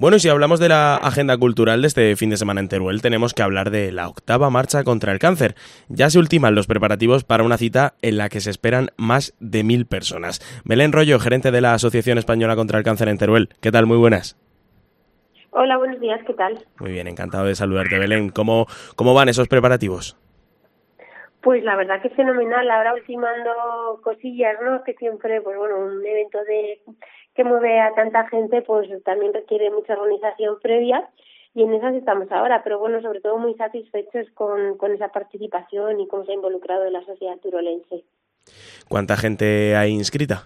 Bueno, y si hablamos de la agenda cultural de este fin de semana en Teruel, tenemos que hablar de la 8ª Marcha contra el Cáncer. Ya se ultiman los preparativos para una cita en la que se esperan más de 1000 personas. Belén Rollo, gerente de la Asociación Española contra el Cáncer en Teruel. ¿Qué tal? Muy buenas. Hola, buenos días, ¿qué tal? Muy bien, encantado de saludarte, Belén. ¿Cómo van esos preparativos? Pues la verdad que fenomenal, ahora ultimando cosillas, ¿no? Que siempre, pues bueno, un evento que mueve a tanta gente, pues también requiere mucha organización previa y en esas estamos ahora, pero bueno, sobre todo muy satisfechos con esa participación y cómo se ha involucrado en la sociedad turolense. ¿Cuánta gente hay inscrita?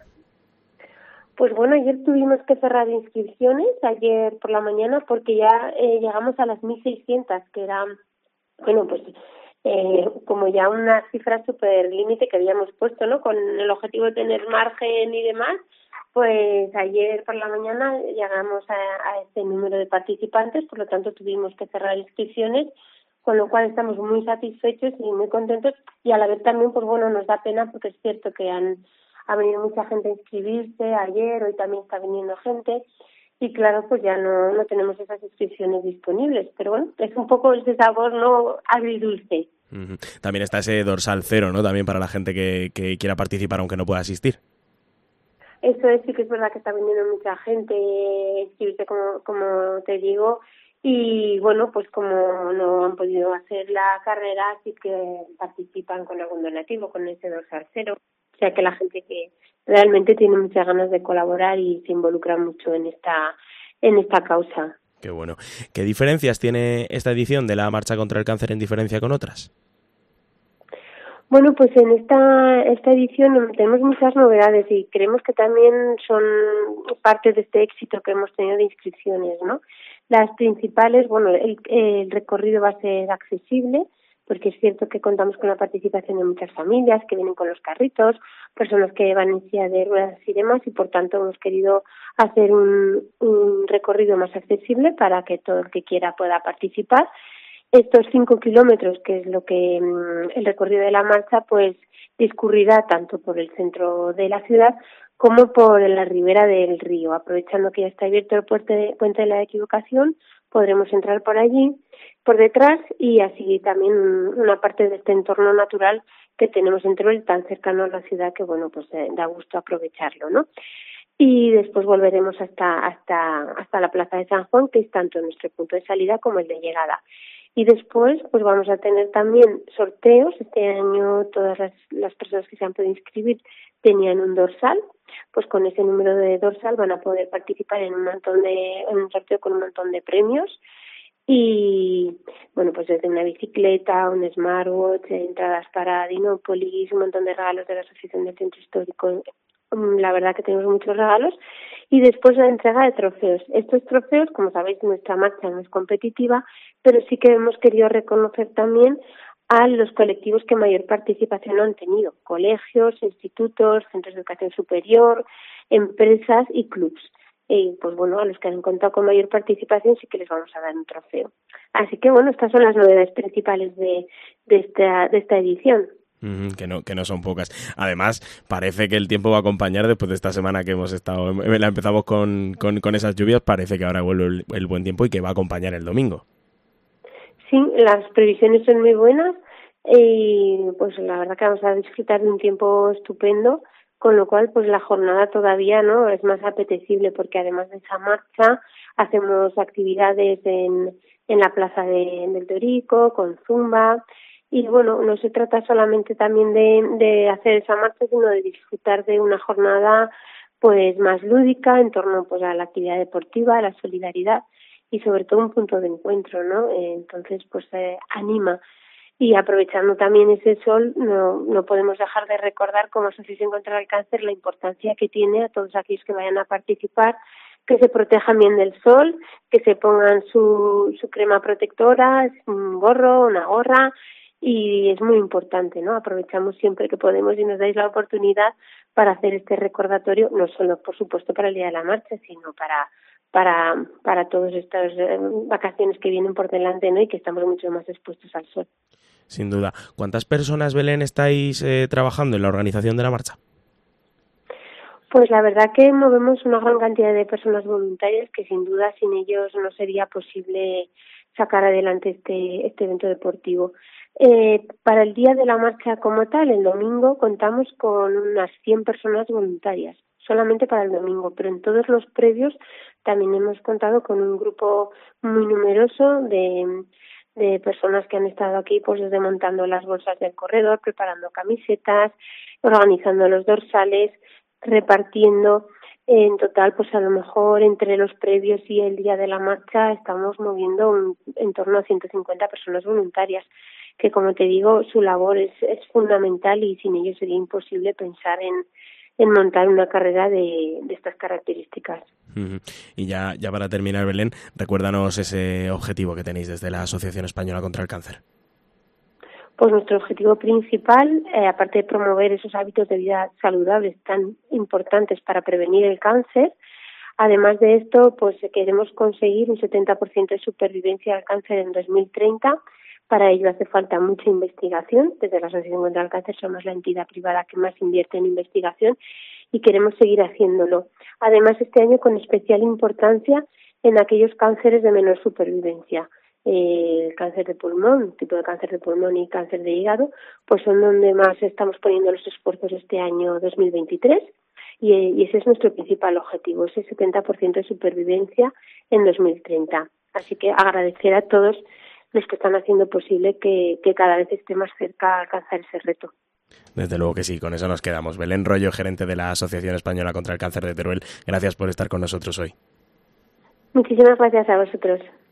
Pues bueno, ayer tuvimos que cerrar inscripciones, ayer por la mañana, porque ya llegamos a las 1.600, que era, bueno, pues como ya una cifra súper límite que habíamos puesto, ¿no? Con el objetivo de tener margen y demás, pues ayer por la mañana llegamos a este número de participantes, por lo tanto tuvimos que cerrar inscripciones, con lo cual estamos muy satisfechos y muy contentos y a la vez también, pues bueno, nos da pena porque es cierto que ha venido mucha gente a inscribirse ayer, hoy también está viniendo gente y claro, pues ya no tenemos esas inscripciones disponibles, pero bueno, es un poco ese sabor no agridulce. Uh-huh. También está ese dorsal cero, ¿no? También para la gente que quiera participar aunque no pueda asistir. Eso es, sí que es verdad que está viniendo mucha gente a inscribirse, como te digo, y bueno, pues como no han podido hacer la carrera, sí que participan con algún donativo, con ese dorsal cero. O sea que la gente que realmente tiene muchas ganas de colaborar y se involucra mucho en esta causa. Qué bueno. ¿Qué diferencias tiene esta edición de la Marcha contra el Cáncer en diferencia con otras? Bueno, pues en esta edición tenemos muchas novedades y creemos que también son parte de este éxito que hemos tenido de inscripciones, ¿no? Las principales, bueno, el recorrido va a ser accesible, porque es cierto que contamos con la participación de muchas familias que vienen con los carritos, personas que van en silla de ruedas y demás, y por tanto hemos querido hacer un recorrido más accesible para que todo el que quiera pueda participar. Estos 5 kilómetros, que es lo que el recorrido de la marcha, pues discurrirá tanto por el centro de la ciudad como por la ribera del río. Aprovechando que ya está abierto el puente de la Equivocación, podremos entrar por allí, por detrás, y así también una parte de este entorno natural que tenemos en Teruel, tan cercano a la ciudad que, bueno, pues da gusto aprovecharlo, ¿no? Y después volveremos hasta la Plaza de San Juan, que es tanto nuestro punto de salida como el de llegada. Y después pues vamos a tener también sorteos. Este año todas las personas que se han podido inscribir tenían un dorsal, pues con ese número de dorsal van a poder participar en un sorteo con un montón de premios. Y bueno, pues desde una bicicleta, un smartwatch, entradas para Dinópolis, un montón de regalos de la Asociación del Centro Histórico. La verdad que tenemos muchos regalos. Y después la entrega de trofeos. Estos trofeos, como sabéis, nuestra marcha no es competitiva, pero sí que hemos querido reconocer también a los colectivos que mayor participación han tenido: colegios, institutos, centros de educación superior, empresas y clubs. Y pues bueno, a los que han contado con mayor participación sí que les vamos a dar un trofeo. Así que bueno, estas son las novedades principales de esta edición. Que no son pocas. Además, parece que el tiempo va a acompañar después de esta semana que la empezamos con esas lluvias. Parece que ahora vuelve el buen tiempo y que va a acompañar el domingo. Sí, las previsiones son muy buenas y pues la verdad que vamos a disfrutar de un tiempo estupendo, con lo cual pues la jornada todavía no es más apetecible, porque además de esa marcha hacemos actividades en la Plaza del Torico, con zumba. Y bueno, no se trata solamente también de hacer esa marcha, sino de disfrutar de una jornada pues más lúdica en torno pues a la actividad deportiva, a la solidaridad y sobre todo un punto de encuentro, ¿no? Entonces pues anima. Y aprovechando también ese sol, no podemos dejar de recordar como Asociación contra el Cáncer la importancia que tiene a todos aquellos que vayan a participar, que se protejan bien del sol, que se pongan su crema protectora, un gorro, una gorra. Y es muy importante, ¿no? Aprovechamos siempre que podemos y nos dais la oportunidad para hacer este recordatorio, no solo, por supuesto, para el día de la marcha, sino para todas estas vacaciones que vienen por delante, ¿no? Y que estamos mucho más expuestos al sol. Sin duda. ¿Cuántas personas, Belén, estáis trabajando en la organización de la marcha? Pues la verdad que movemos una gran cantidad de personas voluntarias que sin duda sin ellos no sería posible sacar adelante este evento deportivo. Para el día de la marcha como tal, el domingo, contamos con unas 100 personas voluntarias, solamente para el domingo, pero en todos los previos también hemos contado con un grupo muy numeroso de personas que han estado aquí pues desde montando las bolsas del corredor, preparando camisetas, organizando los dorsales, repartiendo. En total, pues a lo mejor entre los previos y el día de la marcha estamos moviendo en torno a 150 personas voluntarias, que como te digo, su labor es fundamental y sin ellos sería imposible pensar en montar una carrera de estas características. Y ya para terminar, Belén, recuérdanos ese objetivo que tenéis desde la Asociación Española contra el Cáncer. Pues nuestro objetivo principal, aparte de promover esos hábitos de vida saludables tan importantes para prevenir el cáncer, además de esto, pues queremos conseguir un 70% de supervivencia al cáncer en 2030. Para ello hace falta mucha investigación. Desde la Asociación contra el Cáncer somos la entidad privada que más invierte en investigación y queremos seguir haciéndolo. Además, este año con especial importancia en aquellos cánceres de menor supervivencia. El cáncer de pulmón, tipo de cáncer de pulmón y cáncer de hígado, pues son donde más estamos poniendo los esfuerzos este año 2023 y ese es nuestro principal objetivo, ese 70% de supervivencia en 2030. Así que agradecer a todos los que están haciendo posible que cada vez esté más cerca a alcanzar ese reto. Desde luego que sí, con eso nos quedamos. Belén Royo, gerente de la Asociación Española contra el Cáncer de Teruel, gracias por estar con nosotros hoy. Muchísimas gracias a vosotros.